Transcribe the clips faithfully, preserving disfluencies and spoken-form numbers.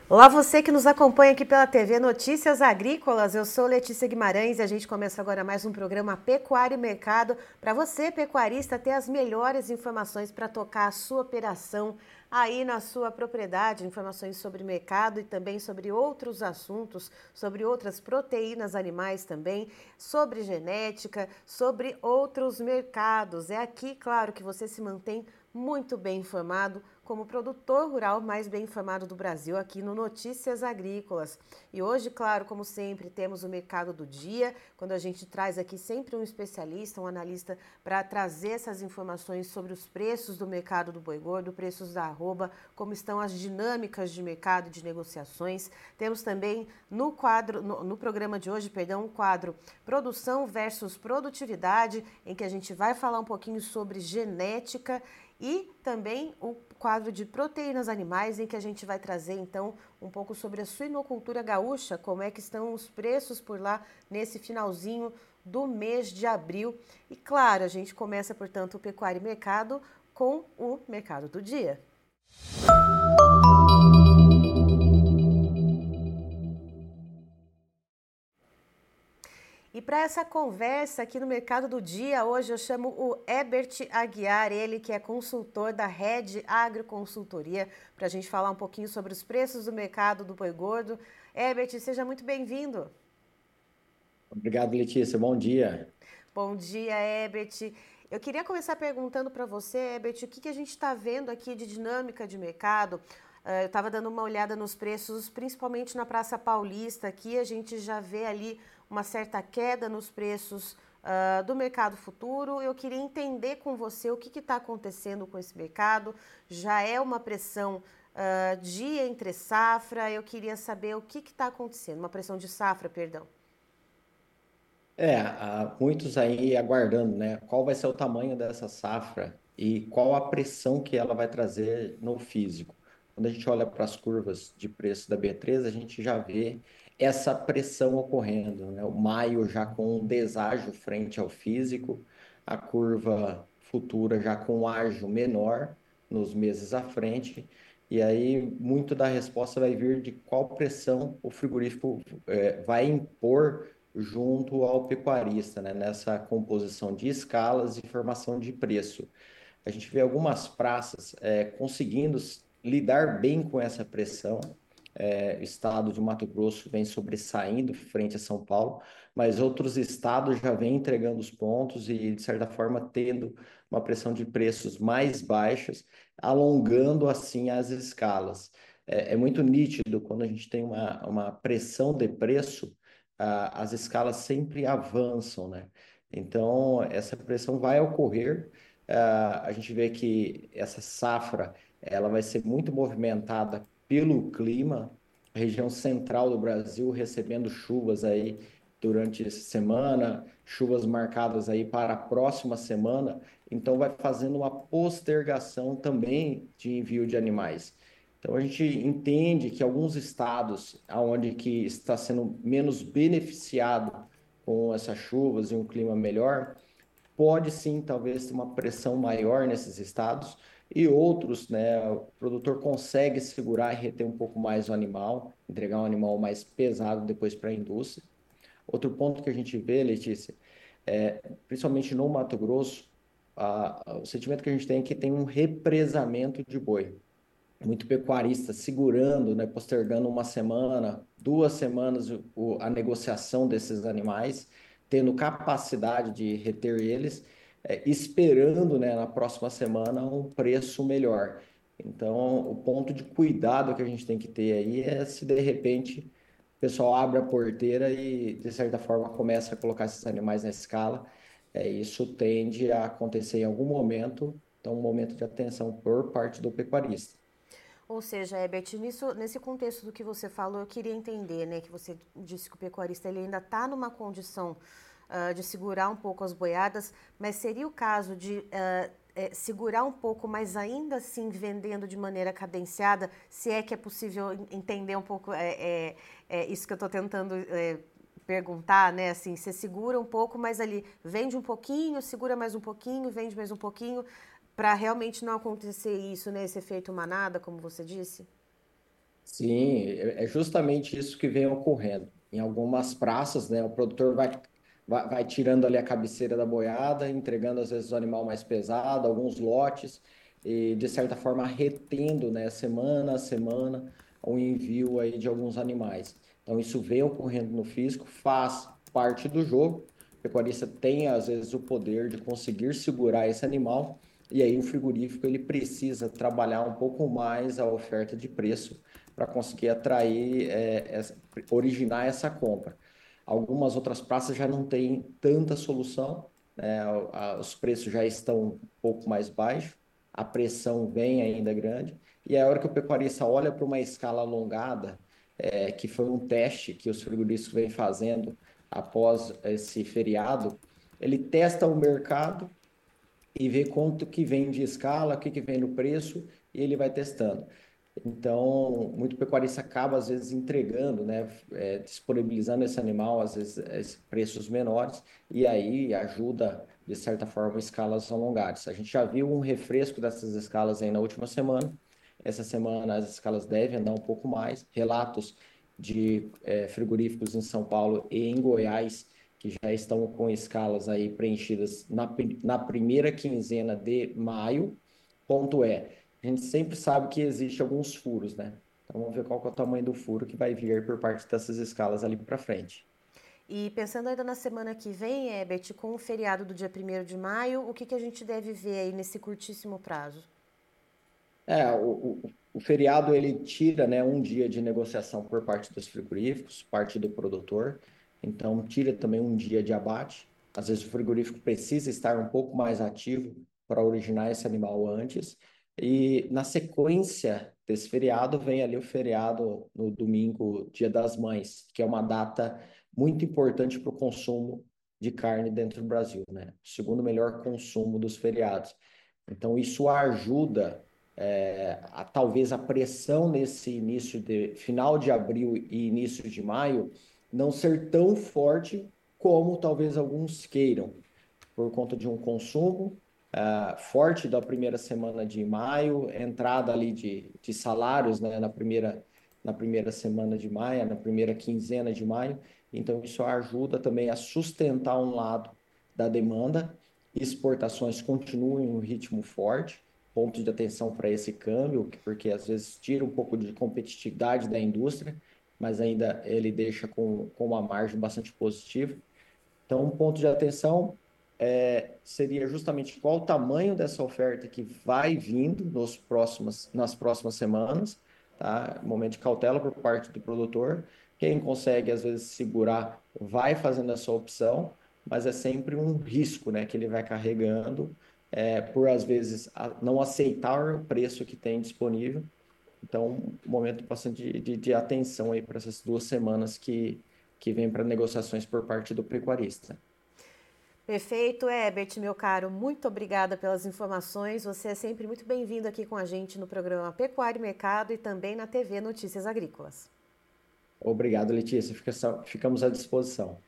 Olá, você que nos acompanha aqui pela T V Notícias Agrícolas. Eu sou Letícia Guimarães e a gente começa agora mais um programa Pecuária e Mercado para você, pecuarista, ter as melhores informações para tocar a sua operação aí na sua propriedade, informações sobre mercado e também sobre outros assuntos, sobre outras proteínas animais também, sobre genética, sobre outros mercados. É aqui, claro, que você se mantém muito bem informado como produtor rural mais bem informado do Brasil aqui no Notícias Agrícolas. E hoje, claro, como sempre, temos o Mercado do Dia, quando a gente traz aqui sempre um especialista, um analista, para trazer essas informações sobre os preços do mercado do boi gordo, preços da arroba, como estão as dinâmicas de mercado e de negociações. Temos também no quadro, no, no programa de hoje, perdão, um quadro Produção versus Produtividade, em que a gente vai falar um pouquinho sobre genética e também o quadro de proteínas animais, em que a gente vai trazer então um pouco sobre a suinocultura gaúcha, como é que estão os preços por lá nesse finalzinho do mês de abril. E claro, a gente começa, portanto, o Pecuária e Mercado com o Mercado do Dia. E para essa conversa aqui no Mercado do Dia, hoje eu chamo o Herbert Aguiar, ele que é consultor da Red Agroconsultoria, para a gente falar um pouquinho sobre os preços do mercado do boi gordo. Herbert, seja muito bem-vindo. Obrigado, Letícia. Bom dia. Bom dia, Herbert. Eu queria começar perguntando para você, Herbert, o que, que a gente está vendo aqui de dinâmica de mercado? Uh, eu estava dando uma olhada nos preços, principalmente na Praça Paulista. Aqui a gente já vê ali uma certa queda nos preços uh, do mercado futuro. Eu queria entender com você o que está acontecendo com esse mercado. Já é uma pressão uh, de entre safra. Eu queria saber o que está acontecendo, uma pressão de safra, perdão. É, há muitos aí aguardando, né? Qual vai ser o tamanho dessa safra e qual a pressão que ela vai trazer no físico. Quando a gente olha para as curvas de preço da B três, a gente já vê essa pressão ocorrendo, né? O maio já com um deságio frente ao físico, a curva futura já com um ágio menor nos meses à frente. E aí, muito da resposta vai vir de qual pressão o frigorífico eh, vai impor junto ao pecuarista, né, nessa composição de escalas e formação de preço. A gente vê algumas praças é, conseguindo lidar bem com essa pressão. É, o estado de Mato Grosso vem sobressaindo frente a São Paulo, mas outros estados já vêm entregando os pontos e, de certa forma, tendo uma pressão de preços mais baixas, alongando assim as escalas. É, é muito nítido quando a gente tem uma, uma pressão de preço, ah, as escalas sempre avançam, né? Então, essa pressão vai ocorrer. Uh, a gente vê que essa safra ela vai ser muito movimentada pelo clima, a região central do Brasil recebendo chuvas aí durante essa semana, chuvas marcadas aí para a próxima semana, então vai fazendo uma postergação também de envio de animais. Então a gente entende que alguns estados onde que está sendo menos beneficiado com essas chuvas e um clima melhor, pode sim, talvez, ter uma pressão maior nesses estados, e outros, né, o produtor consegue segurar e reter um pouco mais o animal, entregar um animal mais pesado depois para a indústria. Outro ponto que a gente vê, Letícia, é, principalmente no Mato Grosso, a, a, o sentimento que a gente tem é que tem um represamento de boi. Muito pecuarista segurando, né, postergando uma semana, duas semanas o, a negociação desses animais, tendo capacidade de reter eles, é, esperando, né, na próxima semana um preço melhor. Então, o ponto de cuidado que a gente tem que ter aí é se de repente o pessoal abre a porteira e, de certa forma, começa a colocar esses animais na escala. É, isso tende a acontecer em algum momento, então, um momento de atenção por parte do pecuarista. Ou seja, Herbert, nisso, nesse contexto do que você falou, eu queria entender, né, que você disse que o pecuarista ele ainda está numa condição uh, de segurar um pouco as boiadas, mas seria o caso de uh, é, segurar um pouco, mas ainda assim vendendo de maneira cadenciada, se é que é possível entender um pouco é, é, é isso que eu estou tentando é, perguntar, né? Assim, você segura um pouco, mas ali vende um pouquinho, segura mais um pouquinho, vende mais um pouquinho, para realmente não acontecer isso, né? Esse efeito manada, como você disse? Sim, é é justamente isso que vem ocorrendo. Em algumas praças, né, o produtor vai, vai, vai tirando ali a cabeceira da boiada, entregando às vezes o animal mais pesado, alguns lotes, e de certa forma retendo, né, semana a semana o envio aí de alguns animais. Então isso vem ocorrendo no físico, faz parte do jogo. O pecuarista tem às vezes o poder de conseguir segurar esse animal, e aí o frigorífico ele precisa trabalhar um pouco mais a oferta de preço para conseguir atrair, é, essa, originar essa compra. Algumas outras praças já não têm tanta solução, né? Os preços já estão um pouco mais baixos, a pressão vem ainda grande, e é a hora que o pecuarista olha para uma escala alongada, é, que foi um teste que os frigoríficos vêm fazendo após esse feriado, ele testa o mercado e vê quanto que vem de escala, o que que vem no preço, e ele vai testando. Então, muito pecuarista acaba, às vezes, entregando, né, é, disponibilizando esse animal, às vezes, a preços menores, e aí ajuda, de certa forma, escalas alongadas. A gente já viu um refresco dessas escalas aí na última semana. Essa semana as escalas devem andar um pouco mais. Relatos de é, frigoríficos em São Paulo e em Goiás que já estão com escalas aí preenchidas na, na primeira quinzena de maio. Ponto é, a gente sempre sabe que existe alguns furos, né? Então vamos ver qual que é o tamanho do furo que vai vir por parte dessas escalas ali para frente. E pensando ainda na semana que vem, Herbert, com o feriado do dia primeiro de maio, o que, que a gente deve ver aí nesse curtíssimo prazo? É, o, o, o feriado ele tira, né, um dia de negociação por parte dos frigoríficos, parte do produtor, então tira também um dia de abate. Às vezes o frigorífico precisa estar um pouco mais ativo para originar esse animal antes. E na sequência desse feriado vem ali o feriado no domingo, Dia das Mães, que é uma data muito importante para o consumo de carne dentro do Brasil, né? O segundo melhor consumo dos feriados. Então isso ajuda é, a, talvez a pressão nesse início de final de abril e início de maio não ser tão forte como talvez alguns queiram, por conta de um consumo uh, forte da primeira semana de maio, entrada ali de, de salários, né, na primeira, na primeira semana de maio, na primeira quinzena de maio. Então, isso ajuda também a sustentar um lado da demanda. Exportações continuam em um ritmo forte, ponto de atenção para esse câmbio, porque às vezes tira um pouco de competitividade da indústria, mas ainda ele deixa com, com uma margem bastante positiva. Então, um ponto de atenção é, seria justamente qual o tamanho dessa oferta que vai vindo nos próximos, nas próximas semanas, tá? Momento de cautela por parte do produtor. Quem consegue, às vezes, segurar, vai fazendo essa opção, mas é sempre um risco, né, que ele vai carregando, é, por, às vezes, a, não aceitar o preço que tem disponível. Então, um momento bastante de, de, de atenção aí para essas duas semanas que, que vem para negociações por parte do pecuarista. Perfeito, Herbert, meu caro, muito obrigada pelas informações. Você é sempre muito bem-vindo aqui com a gente no programa Pecuário e Mercado e também na T V Notícias Agrícolas. Obrigado, Letícia. Fica só- ficamos à disposição.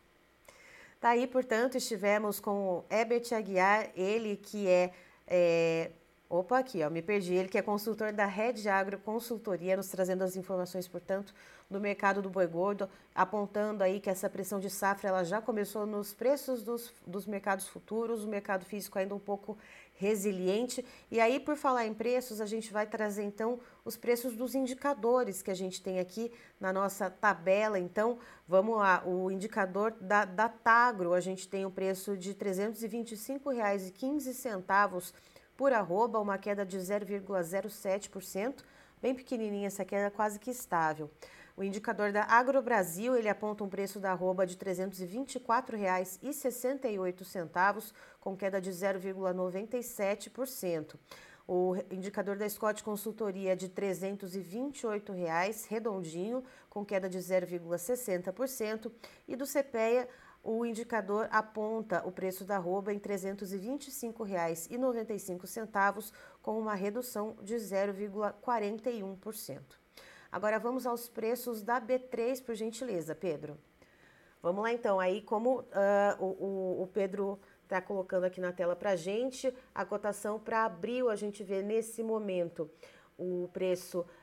Tá aí, portanto, estivemos com o Herbert Aguiar, ele que é, é... Opa, aqui, ó, me perdi. Ele que é consultor da Red Agro Consultoria, nos trazendo as informações, portanto, do mercado do boi gordo, apontando aí que essa pressão de safra ela já começou nos preços dos, dos mercados futuros, o mercado físico ainda um pouco resiliente. E aí, por falar em preços, a gente vai trazer então os preços dos indicadores que a gente tem aqui na nossa tabela. Então, vamos lá, o indicador da, da Tagro, a gente tem o preço de trezentos e vinte e cinco reais e quinze centavos por arroba, uma queda de zero vírgula zero sete por cento, bem pequenininha essa queda, quase que estável. O indicador da AgroBrasil, ele aponta um preço da arroba de trezentos e vinte e quatro reais e sessenta e oito centavos, com queda de zero vírgula noventa e sete por cento. O indicador da Scott Consultoria é de trezentos e vinte e oito reais, redondinho, com queda de zero vírgula sessenta por cento. E do CPEA, o indicador aponta o preço da arroba em trezentos e vinte e cinco reais e noventa e cinco centavos, com uma redução de zero vírgula quarenta e um por cento. Agora vamos aos preços da B três, por gentileza, Pedro. Vamos lá então, aí como uh, o, o Pedro está colocando aqui na tela para a gente, a cotação para abril a gente vê nesse momento o preço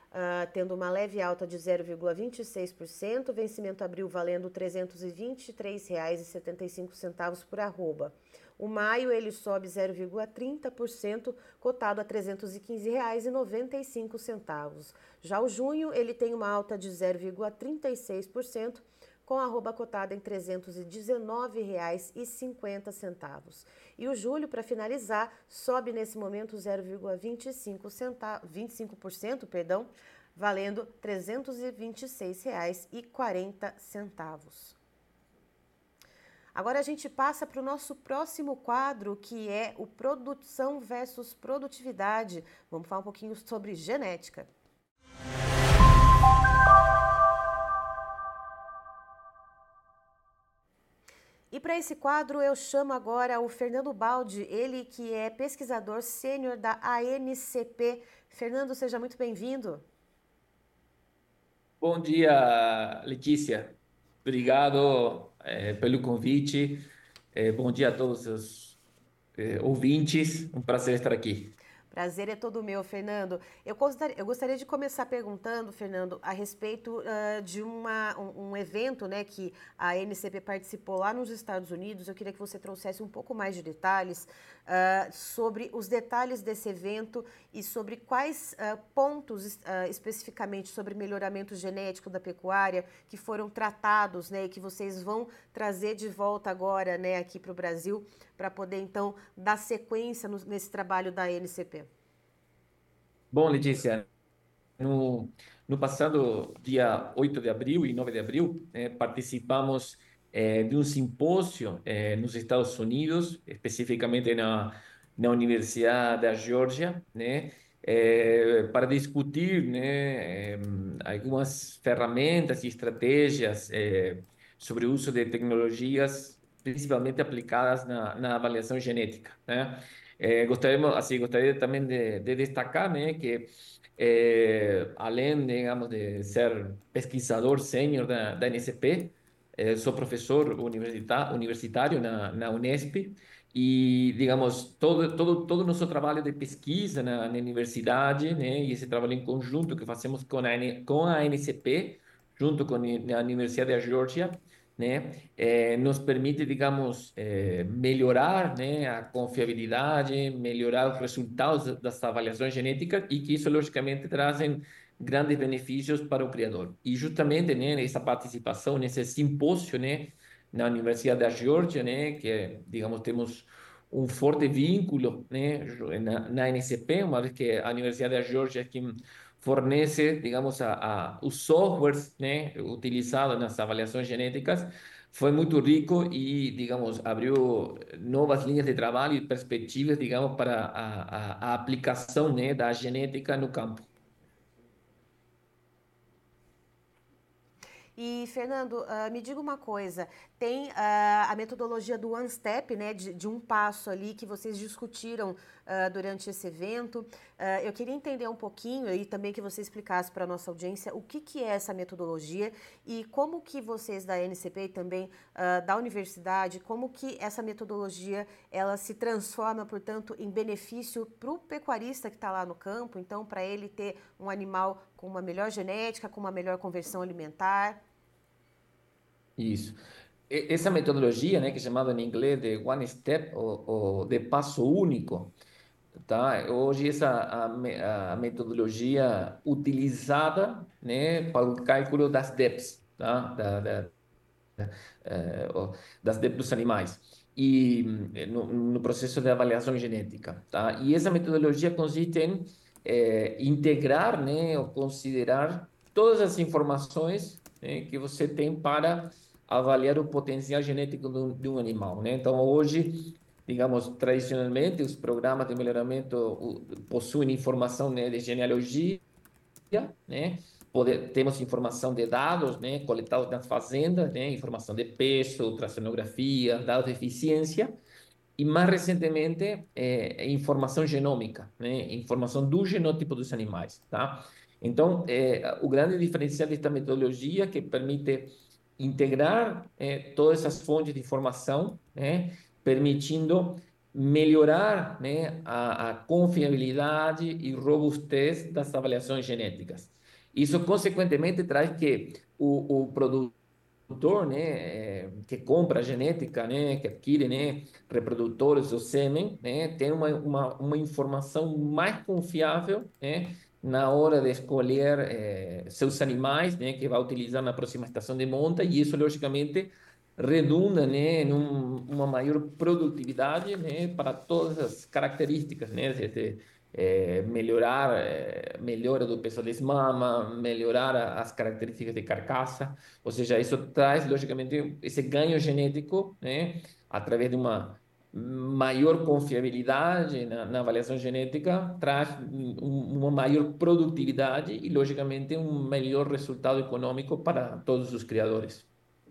uh, tendo uma leve alta de zero vírgula vinte e seis por cento, vencimento abril valendo trezentos e vinte e três reais e setenta e cinco centavos por arroba. O maio ele sobe zero vírgula trinta por cento, cotado a trezentos e quinze reais e noventa e cinco centavos. Já o junho ele tem uma alta de zero vírgula trinta e seis por cento, com a arroba cotada em trezentos e dezenove reais e cinquenta centavos. E o julho, para finalizar, sobe nesse momento zero vírgula vinte e cinco centavos, vinte e cinco por cento, perdão, valendo trezentos e vinte e seis reais e quarenta centavos. Agora a gente passa para o nosso próximo quadro, que é o produção versus produtividade. Vamos falar um pouquinho sobre genética. E para esse quadro eu chamo agora o Fernando Baldi, ele que é pesquisador sênior da A N C P. Fernando, seja muito bem-vindo. Bom dia, Letícia. Obrigado eh, pelo convite. Eh, bom dia a todos os eh, ouvintes. Um prazer estar aqui. Prazer é todo meu, Fernando. Eu gostaria, eu gostaria de começar perguntando, Fernando, a respeito uh, de uma, um, um evento, né, que a N C P participou lá nos Estados Unidos. Eu queria que você trouxesse um pouco mais de detalhes uh, sobre os detalhes desse evento e sobre quais uh, pontos uh, especificamente sobre melhoramento genético da pecuária que foram tratados, né, e que vocês vão trazer de volta agora, né, aqui para o Brasil, para poder então dar sequência no, nesse trabalho da N C P. Bom, Letícia, no, no passado dia oito de abril e nove de abril, eh, participamos eh, de um simpósio eh, nos Estados Unidos, especificamente na, na Universidade da Geórgia, né, eh, para discutir, né, eh, algumas ferramentas e estratégias eh, sobre o uso de tecnologias, principalmente aplicadas na, na avaliação genética, né? Eh, gostaríamos, assim, gostaria também de, de destacar, né, que eh, além, digamos, de ser pesquisador sênior da, da N S P, eh, sou professor universita universitário na, na Unesp e, digamos, todo todo todo nosso trabalho de pesquisa na, na universidade, né, e esse trabalho em conjunto que fazemos com a, com a N S P, junto com a Universidade da Geórgia, né, eh, nos permite, digamos, eh, melhorar, né, a confiabilidade, melhorar os resultados das avaliações genéticas e que isso, logicamente, trazem grandes benefícios para o criador. E justamente, né, essa participação nesse simpósio, né, na Universidade da Geórgia, né, que, digamos, temos um forte vínculo, né, na, na N C P, uma vez que a Universidade da Geórgia é quem fornece, digamos, a, a, os softwares, né, utilizados nas avaliações genéticas, foi muito rico e, digamos, abriu novas linhas de trabalho e perspectivas, digamos, para a, a, a aplicação, né, da genética no campo. E, Fernando, uh, me diga uma coisa, tem uh, a metodologia do One Step, né, de, de um passo ali que vocês discutiram uh, durante esse evento. Uh, eu queria entender um pouquinho e também que você explicasse para a nossa audiência o que, que é essa metodologia e como que vocês da N C P e também uh, da universidade, como que essa metodologia ela se transforma, portanto, em benefício para o pecuarista que está lá no campo, então para ele ter um animal com uma melhor genética, com uma melhor conversão alimentar. Isso. Essa metodologia, né, que é chamada em inglês de One Step, ou, ou de passo único, tá? Hoje essa a, a metodologia utilizada, né, para o cálculo das D E Ps, tá? Da, da, eh, das D E Ps dos animais e no, no processo de avaliação genética, tá? E essa metodologia consiste em eh, integrar, né, ou considerar todas as informações, né, que você tem para avaliar o potencial genético de um, de um animal, né? Então, hoje, digamos, tradicionalmente, os programas de melhoramento possuem informação, né, de genealogia, né? Poder, temos informação de dados, né, coletados nas fazendas, né, informação de peso, ultrassonografia, dados de eficiência, e mais recentemente, é, informação genômica, né, informação do genótipo dos animais, tá? Então, é, o grande diferencial desta metodologia que permite integrar é, todas essas fontes de informação, né, permitindo melhorar, né, a, a confiabilidade e robustez das avaliações genéticas. Isso, consequentemente, traz que o, o produtor, né, eh, que compra genética, né, que adquire, né, reprodutores do sêmen, né, tem uma, uma, uma informação mais confiável, né, na hora de escolher eh, seus animais, né, que vai utilizar na próxima estação de monta, e isso, logicamente, redunda, né, em um, uma maior produtividade, né, para todas as características, né, desde eh, melhorar, eh, melhora do peso de mama, melhorar a- as características de carcaça, ou seja, isso traz, logicamente, esse ganho genético, né, através de uma maior confiabilidade na, na avaliação genética, traz um- uma maior produtividade e, logicamente, um melhor resultado econômico para todos os criadores.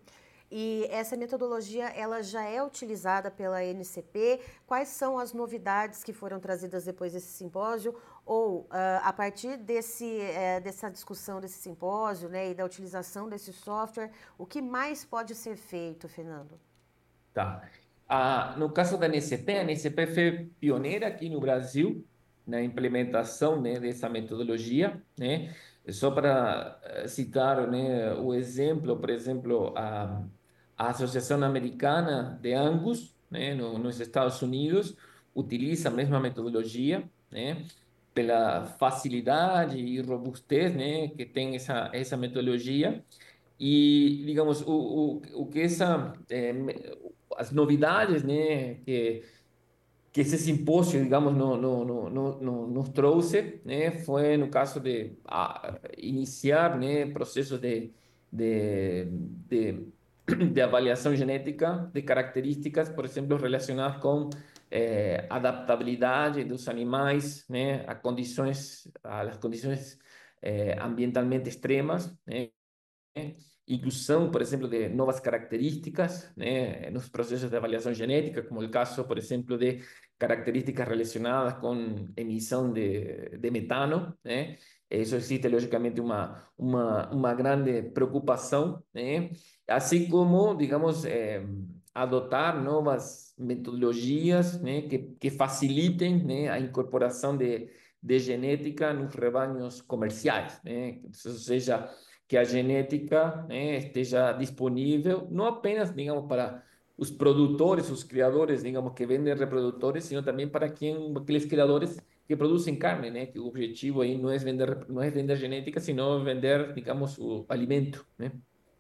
E essa metodologia, ela já é utilizada pela N C P? Quais são as novidades que foram trazidas depois desse simpósio? Ou, ah, a partir desse, eh, dessa discussão desse simpósio, né, e da utilização desse software, o que mais pode ser feito, Fernando? Tá. Ah, no caso da N C P, a N C P foi pioneira aqui no Brasil na implementação, né, dessa metodologia, né? Só para eh, citar, né, o exemplo, por exemplo, a, a Associação Americana de Angus, né, no, nos Estados Unidos, utiliza a mesma metodologia, né? Pela facilidade e robustez, né, que tem essa essa metodologia. E, digamos, o, o, o que essa, eh, as novidades, né, que, que esse simpósio, digamos, no, no, no, no, no- nos trouxe, né, foi no caso de ah, iniciar, né, processos de, de, de, de avaliação genética de características, por exemplo, relacionadas com eh, adaptabilidade dos animais, né, a condições, a las condições eh, ambientalmente extremas, né, inclusão, por exemplo, de novas características, né, nos processos de avaliação genética, como o caso, por exemplo, de características relacionadas com emissão de, de metano, né? Isso existe, logicamente, uma, uma, uma grande preocupação, né? Assim como, digamos, eh, adotar novas metodologias, né, que, que facilitem, né, a incorporação de, de genética nos rebanhos comerciais, né? Ou seja, que a genética, né, esteja disponível, não apenas, digamos, para os produtores, os criadores, digamos, que vendem reprodutores, sino também para quem, aqueles criadores que produzem carne, né, que o objetivo aí não é vender, não é vender genética, sino vender, digamos, o alimento, né?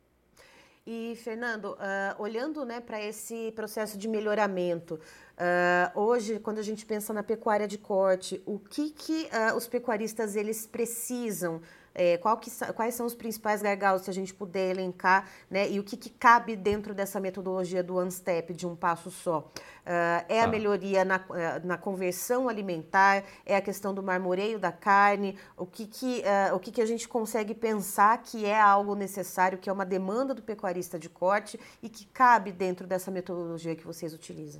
E, Fernando, ah, olhando, né, para esse processo de melhoramento, ah, hoje, quando a gente pensa na pecuária de corte, o que, que ah, os pecuaristas eles precisam? Eh, qual que sa- quais são os principais gargalos, se a gente puder elencar, né, e o que, que cabe dentro dessa metodologia do One Step, de um passo só? Ah, é a Tá. melhoria na, eh, na conversão alimentar, é a questão do marmoreio da carne, o que que, eh, o que que a gente consegue pensar que é algo necessário, que é uma demanda do pecuarista de corte e que cabe dentro dessa metodologia que vocês utilizam?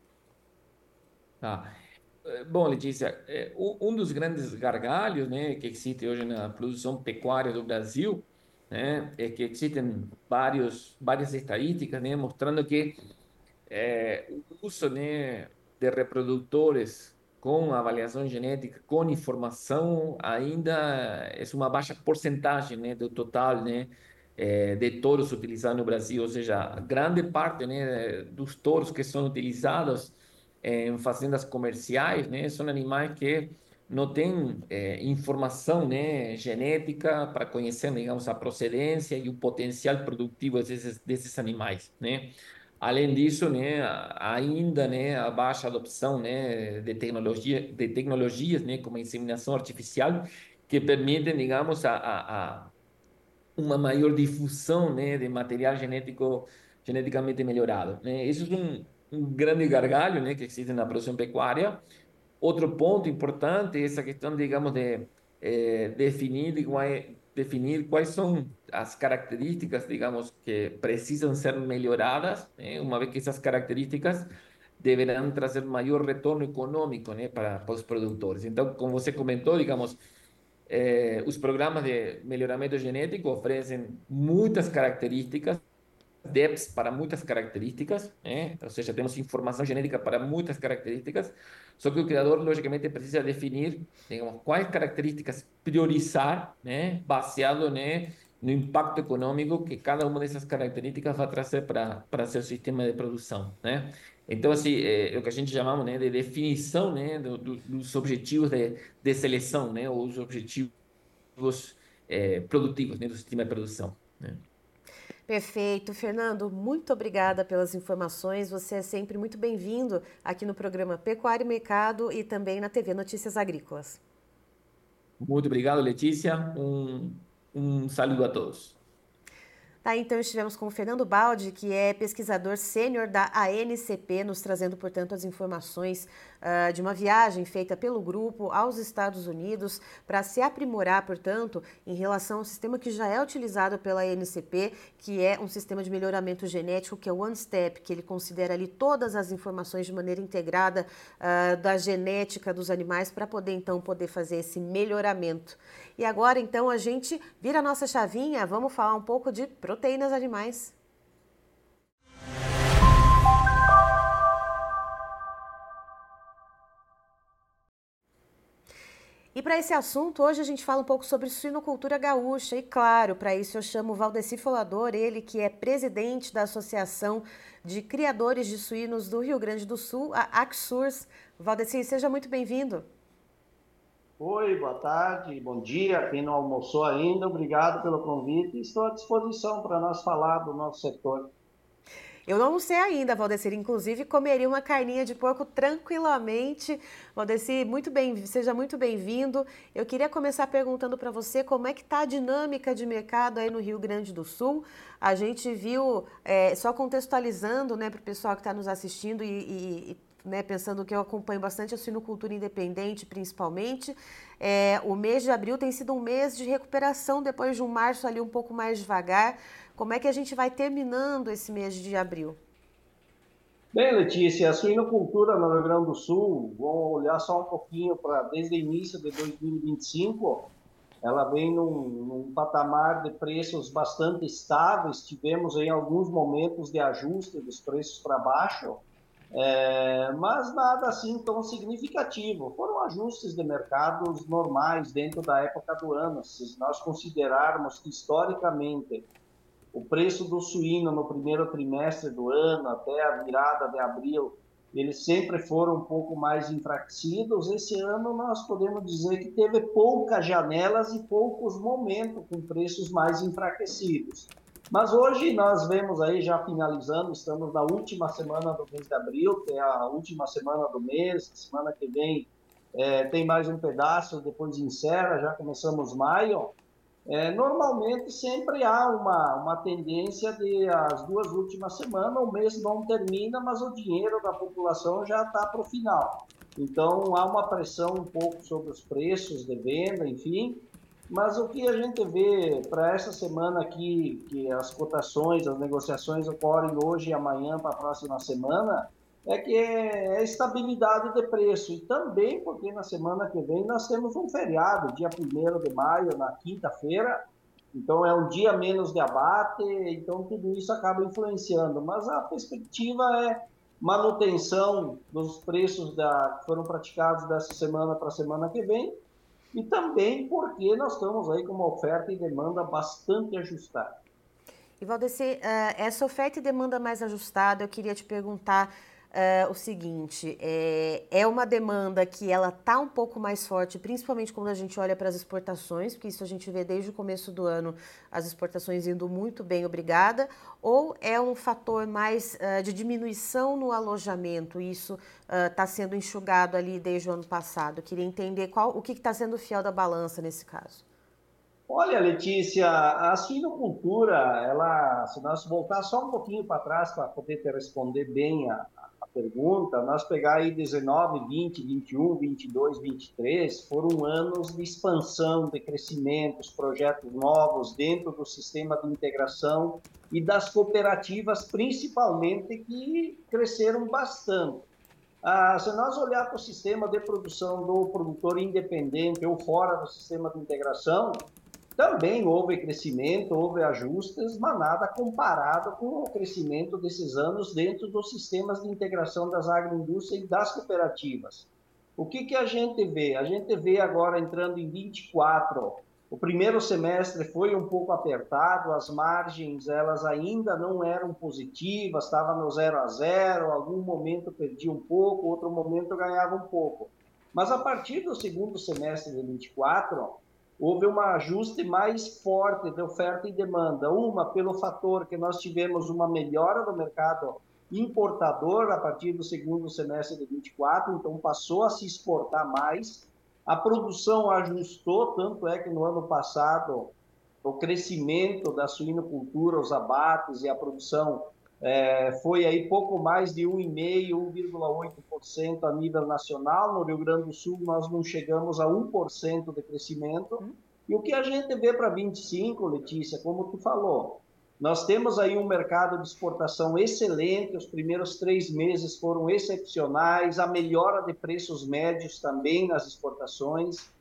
Tá. Eh, Bom, Letícia, eh, u- um dos grandes gargalhos, né, que existe hoje na produção pecuária do Brasil, né, é que existem vários, várias estadísticas, né, mostrando que é, o uso, né, de reprodutores com avaliação genética, com informação, ainda é uma baixa porcentagem, né, do total, né, é, de touros utilizados no Brasil. Ou seja, grande parte, né, dos touros que são utilizados em fazendas comerciais, né, são animais que não têm é, informação, né, genética para conhecer, digamos, a procedência e o potencial produtivo desses, desses animais, né? Além disso, né, ainda, né, a baixa adopção, né, de tecnologia, de tecnologias, né, como a inseminação artificial, que permitem, digamos, a, a, a uma maior difusão, né, de material genético geneticamente melhorado, né? Isso é um, um grande gargalho, né, que existe na produção pecuária. Outro ponto importante é essa questão, digamos, de eh, definir, quai- definir quais são as características, digamos, que precisam ser melhoradas, né? Uma vez que essas características deverão trazer maior retorno econômico, né, para, para os produtores. Então, como você comentou, digamos, eh, os programas de melhoramento genético oferecem muitas características, D E P S para muitas características, né? Ou seja, temos informação genética para muitas características, só que o criador, logicamente, precisa definir, digamos, quais características priorizar, né? Baseado, né, no impacto econômico que cada uma dessas características vai trazer para para seu sistema de produção, né? Então, assim, é, é o que a gente chamamos, né, de definição, né, do, do, dos objetivos de, de seleção, né, ou os objetivos é, produtivos, né, do sistema de produção, né? Perfeito. Fernando, muito obrigada pelas informações. Você é sempre muito bem-vindo aqui no programa Pecuária e Mercado e também na T V Notícias Agrícolas. Muito obrigado, Letícia. Um, um saludo a todos. Tá, então estivemos com o Fernando Baldi, que é pesquisador sênior da A N C P, nos trazendo, portanto, as informações uh, de uma viagem feita pelo grupo aos Estados Unidos para se aprimorar, portanto, em relação ao sistema que já é utilizado pela A N C P, que é um sistema de melhoramento genético, que é o One Step, que ele considera ali todas as informações de maneira integrada uh, da genética dos animais para poder, então, poder fazer esse melhoramento. E agora, então, a gente vira a nossa chavinha, vamos falar um pouco de proteínas animais. E para esse assunto, hoje a gente fala um pouco sobre suinocultura gaúcha. E claro, para isso eu chamo o Valdeci Folador, ele que é presidente da Associação de Criadores de Suínos do Rio Grande do Sul, a Axurs. Valdeci, seja muito bem-vindo. Oi, boa tarde, bom dia. Quem não almoçou ainda, obrigado pelo convite. Estou à disposição para nós falar do nosso setor. Eu não sei ainda, Valdeci. Inclusive, comeria uma carninha de porco tranquilamente. Valdeci, muito bem, seja muito bem-vindo. Eu queria começar perguntando para você como é que está a dinâmica de mercado aí no Rio Grande do Sul. A gente viu, é, só contextualizando, né, para o pessoal que está nos assistindo e, e né, pensando que eu acompanho bastante a suinocultura independente, principalmente, é, o mês de abril tem sido um mês de recuperação depois de um março ali um pouco mais devagar. Como é que a gente vai terminando esse mês de abril? Bem, Letícia, a suinocultura no Rio Grande do Sul, vamos olhar só um pouquinho para desde o início de dois mil e vinte e cinco, ela vem num, num patamar de preços bastante estáveis. Tivemos em alguns momentos de ajuste dos preços para baixo, é, mas nada assim tão significativo. Foram ajustes de mercados normais dentro da época do ano. Se nós considerarmos que, historicamente, o preço do suíno no primeiro trimestre do ano, até a virada de abril, eles sempre foram um pouco mais enfraquecidos. Esse ano nós podemos dizer que teve poucas janelas e poucos momentos com preços mais enfraquecidos. Mas hoje nós vemos aí, já finalizando, estamos na última semana do mês de abril, que é a última semana do mês. Semana que vem é, tem mais um pedaço, depois encerra, já começamos maio. É, normalmente sempre há uma, uma tendência de as duas últimas semanas, o mês não termina, mas o dinheiro da população já está para o final. Então há uma pressão um pouco sobre os preços de venda, enfim. Mas o que a gente vê para essa semana aqui, que as cotações, as negociações ocorrem hoje e amanhã para a próxima semana, é que é estabilidade de preço. E também porque na semana que vem nós temos um feriado, dia primeiro de maio, na quinta-feira, então é um dia menos de abate, então tudo isso acaba influenciando. Mas a perspectiva é manutenção dos preços da, que foram praticados dessa semana para a semana que vem, e também porque nós estamos aí com uma oferta e demanda bastante ajustada. E Valdeci, essa oferta e demanda mais ajustada, eu queria te perguntar Uh, o seguinte, é, é uma demanda que ela está um pouco mais forte, principalmente quando a gente olha para as exportações, porque isso a gente vê desde o começo do ano, as exportações indo muito bem, obrigada, ou é um fator mais uh, de diminuição no alojamento, isso está uh, sendo enxugado ali desde o ano passado? Eu queria entender qual, o que está sendo fiel da balança nesse caso. Olha, Letícia, a suinocultura, ela, se nós voltar só um pouquinho para trás para poder te responder bem a, a pergunta, nós pegar aí dezenove, vinte, vinte e um, vinte e dois, vinte e três, foram anos de expansão, de crescimentos, projetos novos dentro do sistema de integração e das cooperativas, principalmente, que cresceram bastante. Ah, se nós olhar para o sistema de produção do produtor independente ou fora do sistema de integração, também houve crescimento, houve ajustes, mas nada comparado com o crescimento desses anos dentro dos sistemas de integração das agroindústrias e das cooperativas. O que, que a gente vê? A gente vê agora entrando em vinte e quatro, o primeiro semestre foi um pouco apertado, as margens elas ainda não eram positivas, estava no zero a zero, algum momento perdia um pouco, outro momento ganhava um pouco. Mas a partir do segundo semestre de vinte e quatro, houve um ajuste mais forte de oferta e demanda. Uma, pelo fator que nós tivemos uma melhora do mercado importador a partir do segundo semestre de vinte e quatro, então passou a se exportar mais. A produção ajustou, tanto é que no ano passado o crescimento da suinocultura, os abates e a produção é, foi aí pouco mais de um vírgula cinco, um vírgula oito por cento a nível nacional. No Rio Grande do Sul nós não chegamos a um por cento de crescimento. E o que a gente vê para vinte e cinco, Letícia, como tu falou, nós temos aí um mercado de exportação excelente, os primeiros três meses foram excepcionais, a melhora de preços médios também nas exportações,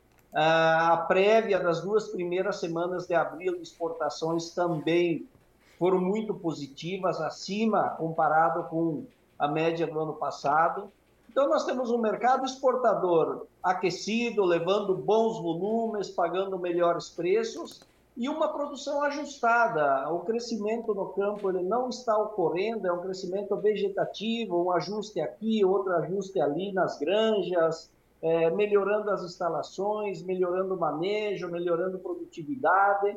a prévia das duas primeiras semanas de abril de exportações também foram muito positivas, acima comparado com a média do ano passado. Então nós temos um mercado exportador aquecido, levando bons volumes, pagando melhores preços, e uma produção ajustada. O crescimento no campo ele não está ocorrendo, é um crescimento vegetativo, um ajuste aqui, outro ajuste ali nas granjas, é, melhorando as instalações, melhorando o manejo, melhorando a produtividade.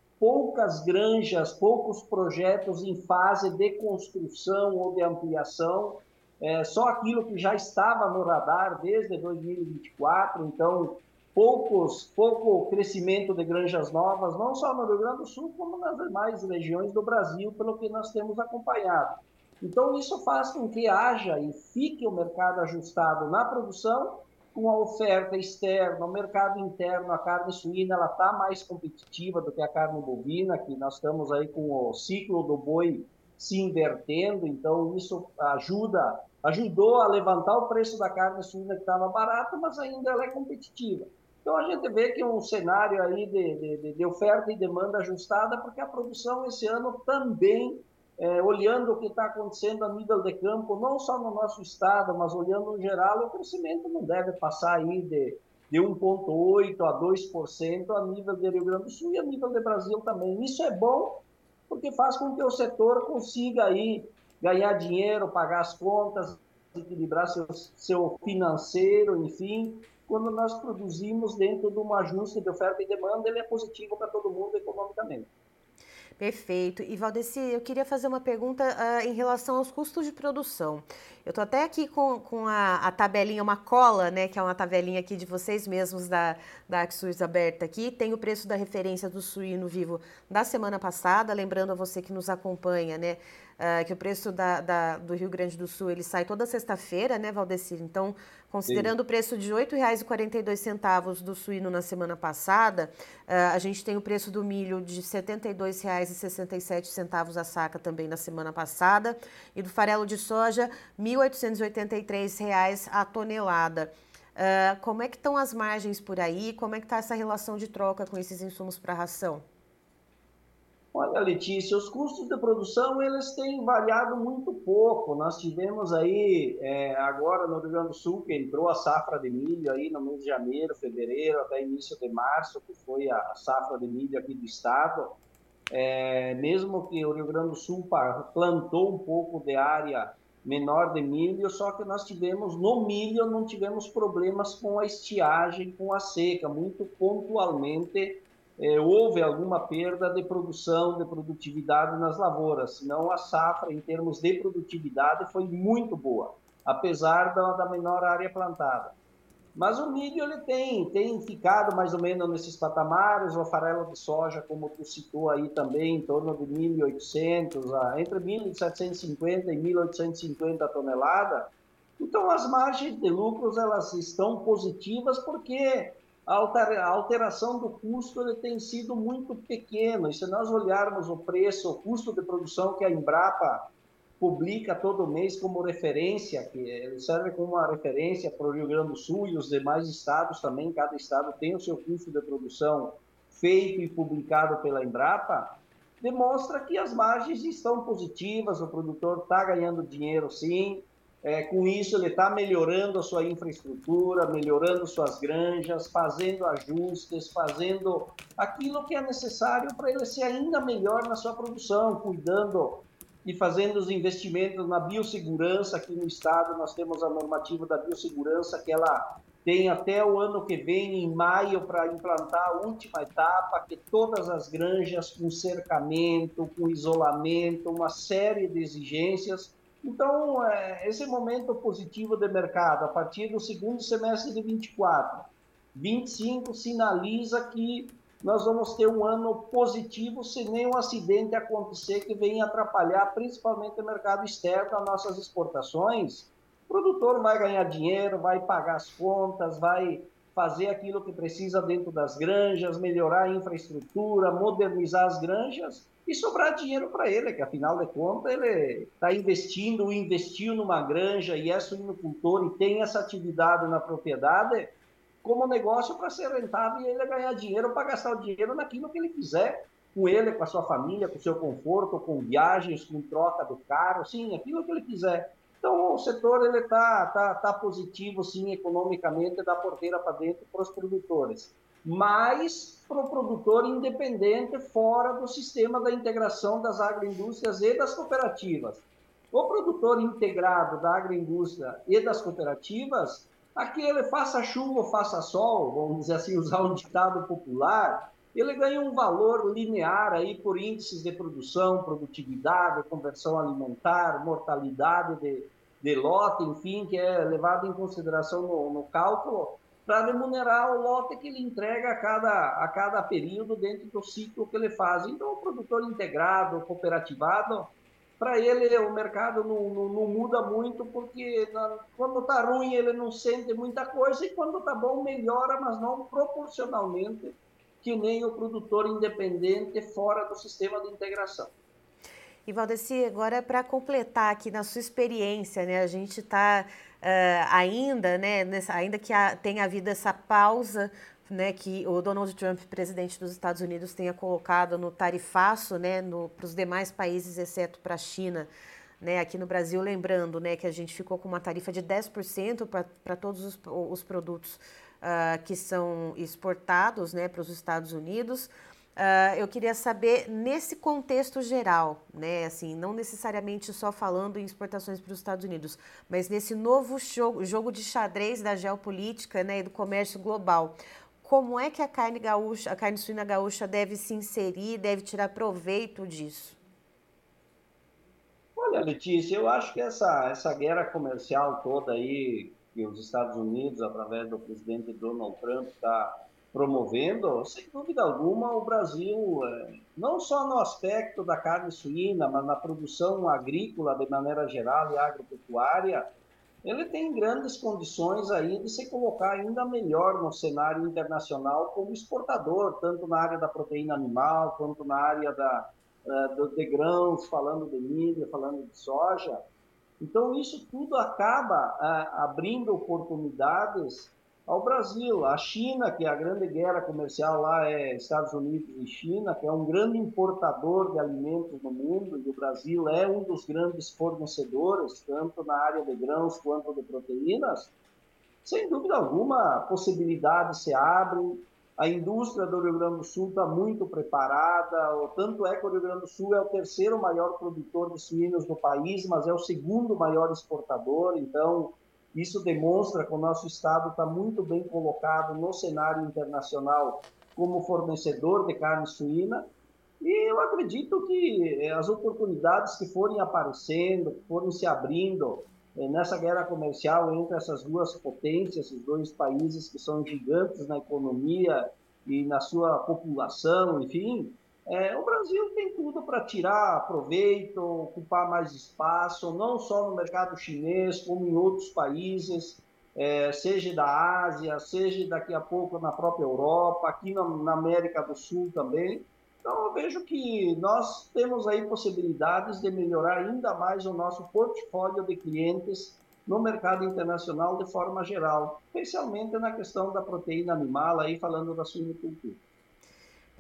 Poucas granjas, poucos projetos em fase de construção ou de ampliação, é, só aquilo que já estava no radar desde dois mil e vinte e quatro, então poucos, pouco crescimento de granjas novas, não só no Rio Grande do Sul, como nas demais regiões do Brasil, pelo que nós temos acompanhado. Então, isso faz com que haja e fique o mercado ajustado na produção, com a oferta externa, o mercado interno, a carne suína, ela está mais competitiva do que a carne bovina, que nós estamos aí com o ciclo do boi se invertendo, então isso ajuda, ajudou a levantar o preço da carne suína que estava barata, mas ainda ela é competitiva. Então, a gente vê que é um cenário aí de, de, de oferta e demanda ajustada, porque a produção esse ano também, é, olhando o que está acontecendo a nível de campo, não só no nosso estado, mas olhando no geral, o crescimento não deve passar aí de, de um vírgula oito por cento a dois por cento a nível do Rio Grande do Sul e a nível do Brasil também. Isso é bom, porque faz com que o setor consiga aí ganhar dinheiro, pagar as contas, equilibrar seu, seu financeiro, enfim. Quando nós produzimos dentro de um ajuste de oferta e demanda, ele é positivo para todo mundo economicamente. Perfeito. E, Valdeci, eu queria fazer uma pergunta uh, em relação aos custos de produção. Eu estou até aqui com, com a, a tabelinha, uma cola, né, que é uma tabelinha aqui de vocês mesmos da, da Axus aberta aqui. Tem o preço da referência do suíno vivo da semana passada, lembrando a você que nos acompanha, né, uh, que o preço da, da, do Rio Grande do Sul, ele sai toda sexta-feira, né, Valdeci? Então, considerando Sim. o preço de oito reais e quarenta e dois centavos do suíno na semana passada, uh, a gente tem o preço do milho de setenta e dois reais e sessenta e sete centavos a saca também na semana passada, e do farelo de soja, mil oitocentos e oitenta e três reais a tonelada. Uh, como é que estão as margens por aí? Como é que está essa relação de troca com esses insumos para ração? Olha, Letícia, os custos de produção eles têm variado muito pouco. Nós tivemos aí, é, agora no Rio Grande do Sul, que entrou a safra de milho aí no mês de janeiro, fevereiro, até início de março, que foi a safra de milho aqui do estado. É, mesmo que o Rio Grande do Sul plantou um pouco de área menor de milho, só que nós tivemos, no milho, não tivemos problemas com a estiagem, com a seca, muito pontualmente é, houve alguma perda de produção, de produtividade nas lavouras, senão a safra, em termos de produtividade, foi muito boa, apesar da, da menor área plantada. Mas o milho ele tem, tem ficado mais ou menos nesses patamares, o farelo de soja, como tu citou aí também, em torno de mil e oitocentos, entre mil setecentos e cinquenta e mil oitocentos e cinquenta tonelada. Então, as margens de lucros elas estão positivas porque a alteração do custo ele tem sido muito pequeno. E se nós olharmos o preço, o custo de produção que a Embrapa publica todo mês como referência, que ele serve como uma referência para o Rio Grande do Sul e os demais estados também, cada estado tem o seu custo de produção feito e publicado pela Embrapa, demonstra que as margens estão positivas, o produtor está ganhando dinheiro sim, é, com isso ele está melhorando a sua infraestrutura, melhorando suas granjas, fazendo ajustes, fazendo aquilo que é necessário para ele ser ainda melhor na sua produção, cuidando e fazendo os investimentos na biossegurança. Aqui no estado nós temos a normativa da biossegurança, que ela tem até o ano que vem, em maio, para implantar a última etapa, que todas as granjas com cercamento, com isolamento, uma série de exigências. Então, é, esse momento positivo de mercado, a partir do segundo semestre de vinte e quatro, vinte e cinco, sinaliza que nós vamos ter um ano positivo, se nenhum acidente acontecer que venha atrapalhar principalmente o mercado externo, as nossas exportações. O produtor vai ganhar dinheiro, vai pagar as contas, vai fazer aquilo que precisa dentro das granjas, melhorar a infraestrutura, modernizar as granjas e sobrar dinheiro para ele, que afinal de contas ele está investindo, investiu numa granja e é suinocultor e tem essa atividade na propriedade como negócio para ser rentável e ele ganhar dinheiro para gastar o dinheiro naquilo que ele quiser, com ele, com a sua família, com o seu conforto, com viagens, com troca do carro, sim, aquilo que ele quiser. Então, o setor ele está tá, tá positivo, sim, economicamente, da porteira para dentro para os produtores. Mas para o produtor independente, fora do sistema da integração das agroindústrias e das cooperativas. O produtor integrado da agroindústria e das cooperativas, aquele faça chuva ou faça sol, vamos dizer assim, usar um ditado popular, ele ganha um valor linear aí por índices de produção, produtividade, conversão alimentar, mortalidade de, de lote, enfim, que é levado em consideração no, no cálculo para remunerar o lote que ele entrega a cada, a cada período dentro do ciclo que ele faz. Então, o produtor integrado, cooperativado, para ele o mercado não, não, não muda muito, porque na, quando está ruim ele não sente muita coisa e quando está bom melhora, mas não proporcionalmente que nem o produtor independente fora do sistema de integração. E Valdeci, agora para completar aqui na sua experiência, né, a gente está uh, ainda, né, nessa, ainda que a, tenha havido essa pausa, né, que o Donald Trump, presidente dos Estados Unidos, tenha colocado no tarifaço, né, para os demais países, exceto para a China, né, aqui no Brasil, lembrando, né, que a gente ficou com uma tarifa de dez por cento para todos os, os produtos uh, que são exportados, né, para os Estados Unidos. Uh, eu queria saber, nesse contexto geral, né, assim, não necessariamente só falando em exportações para os Estados Unidos, mas nesse novo jogo, jogo de xadrez da geopolítica, né, e do comércio global, como é que a carne gaúcha, a carne suína gaúcha deve se inserir, deve tirar proveito disso? Olha, Letícia, eu acho que essa, essa guerra comercial toda aí, que os Estados Unidos, através do presidente Donald Trump, está promovendo, sem dúvida alguma, o Brasil, não só no aspecto da carne suína, mas na produção agrícola de maneira geral e agropecuária, ele tem grandes condições aí de se colocar ainda melhor no cenário internacional como exportador, tanto na área da proteína animal, quanto na área da, uh, de grãos, falando de milho, falando de soja. Então, isso tudo acaba uh, abrindo oportunidades ao Brasil. A China, que é a grande guerra comercial lá é Estados Unidos e China, que é um grande importador de alimentos no mundo, e o Brasil é um dos grandes fornecedores, tanto na área de grãos quanto de proteínas. Sem dúvida alguma, possibilidades se abrem. A indústria do Rio Grande do Sul está muito preparada, tanto é que o Rio Grande do Sul é o terceiro maior produtor de suínos do país, mas é o segundo maior exportador, então isso demonstra que o nosso estado está muito bem colocado no cenário internacional como fornecedor de carne suína. E eu acredito que as oportunidades que forem aparecendo, que forem se abrindo nessa guerra comercial entre essas duas potências, esses dois países que são gigantes na economia e na sua população, enfim, É, o Brasil tem tudo para tirar proveito, ocupar mais espaço, não só no mercado chinês, como em outros países, é, seja da Ásia, seja daqui a pouco na própria Europa, aqui na, na América do Sul também. Então, eu vejo que nós temos aí possibilidades de melhorar ainda mais o nosso portfólio de clientes no mercado internacional de forma geral, especialmente na questão da proteína animal, aí falando da suinocultura.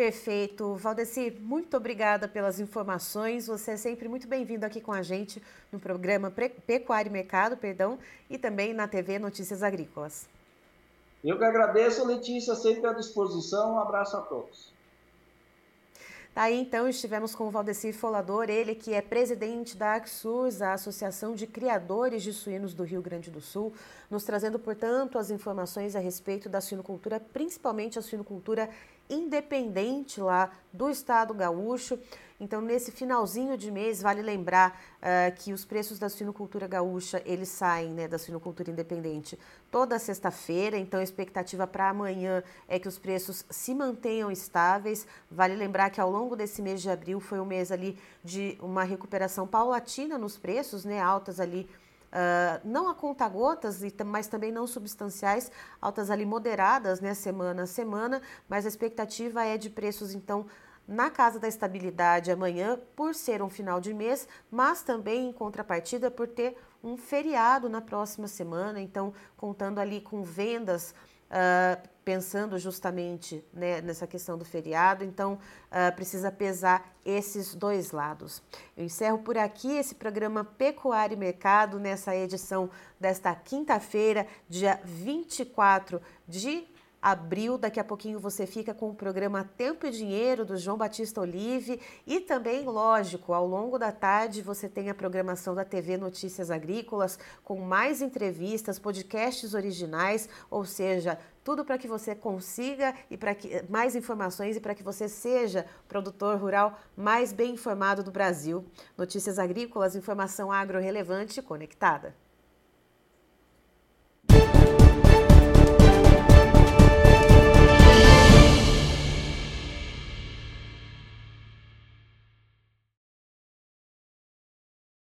Perfeito. Valdeci, muito obrigada pelas informações. Você é sempre muito bem-vindo aqui com a gente no programa Pecuária e Mercado, perdão, e também na T V Notícias Agrícolas. Eu que agradeço, Letícia, sempre à disposição. Um abraço a todos. Aí, então, estivemos com o Valdeci Folador, ele que é presidente da AgSUS, a Associação de Criadores de Suínos do Rio Grande do Sul, nos trazendo, portanto, as informações a respeito da suinocultura, principalmente a suinocultura independente lá do estado gaúcho. Então, nesse finalzinho de mês, vale lembrar uh, que os preços da suinocultura gaúcha, eles saem, né, da suinocultura independente toda sexta-feira. Então, a expectativa para amanhã é que os preços se mantenham estáveis. Vale lembrar que ao longo desse mês de abril foi um mês ali de uma recuperação paulatina nos preços, né, altas ali, Uh, não a conta-gotas, mas também não substanciais, altas ali moderadas, né, semana a semana, mas a expectativa é de preços, então, na casa da estabilidade amanhã, por ser um final de mês, mas também em contrapartida por ter um feriado na próxima semana, então, contando ali com vendas, uh, pensando justamente, né, nessa questão do feriado, então uh, precisa pesar esses dois lados. Eu encerro por aqui esse programa Pecuária e Mercado nessa edição desta quinta-feira, dia vinte e quatro de abril. Daqui a pouquinho você fica com o programa Tempo e Dinheiro do João Batista Olive e também, lógico, ao longo da tarde você tem a programação da T V Notícias Agrícolas com mais entrevistas, podcasts originais, ou seja, tudo para que você consiga e para que mais informações e para que você seja produtor rural mais bem informado do Brasil. Notícias Agrícolas, informação agro relevante e conectada.